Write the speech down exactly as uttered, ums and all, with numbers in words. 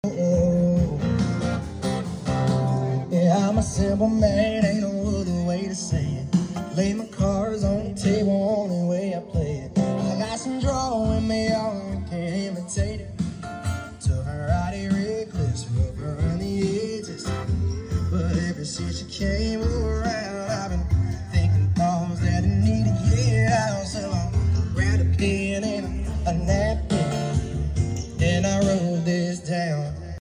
Yeah, I'm a simple man, ain't no other way to say it. Lay my cards on the table, only way I play it. I got some draw in me, I can't imitate it. Took her out here reckless, rub her around the edges. But ever since she came around, I've been thinking thoughts that I need to get